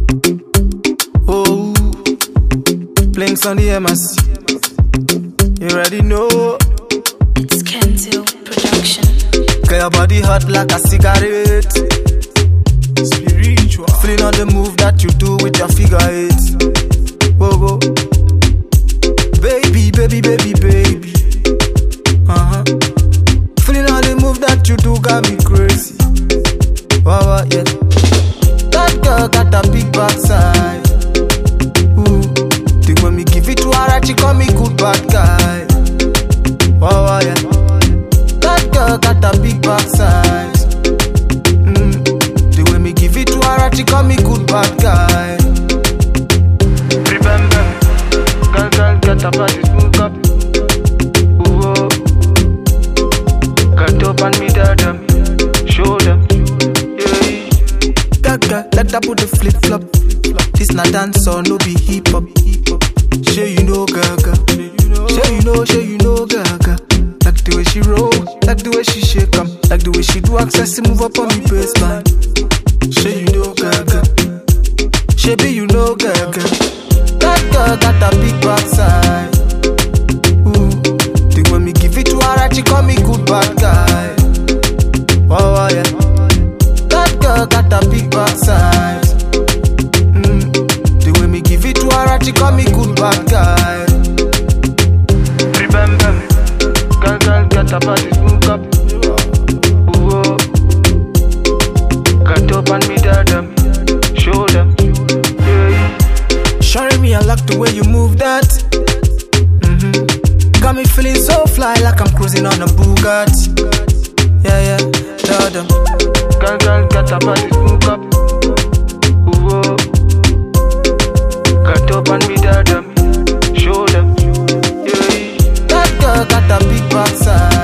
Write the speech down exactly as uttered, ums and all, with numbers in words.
Oh, Blinks on the M S C. You already know. It's Kentil Production. Girl, your body hot like a cigarette. Spiritual. Feeling on the move that you do with your figure eight. Whoa, whoa. Baby, baby, baby, baby. Uh-huh. Feeling on the move that you do got me crazy. Wow, wow, yeah. That girl got a big backside. Ooh. The way me give it to her, right, she call me good bad guy. Wow, wow, yeah. That girl got a big backside. Mm. The way me give it to her, right, she call me good bad guy. Remember, girl, girl, get up and smoke up. Ooh, get up and me tell them, show them. Yeah. Gaga, let her put the flip flop. This not dance or no be hip hop. Sure you know Gaga. Sure you know, sure you know Gaga. Like the way she roll, like the way she shake 'em, like the way she do access move up on me baseline. Sure you know Gaga. Sure be you know Gaga. That girl got a big backside. Ooh, the way me give it to her, right, she call me good bad guy. Wow, wow, yeah. That girl got a big backside. Mm, the way me give it to her, right, she call me good bad guy. Remember me, girl, girl, get up and smoke up. Ooh, get up and me tell them, show them. Yeah. Shorty me, I like the way you move that. Mm-hmm. Got me feeling so fly, like I'm cruising on a Bugatti. Yeah, yeah, tell them. Girl, girl, get up and smoke up. Ooh, get up and me tell them, show them. Yeah. That girl got a big backside.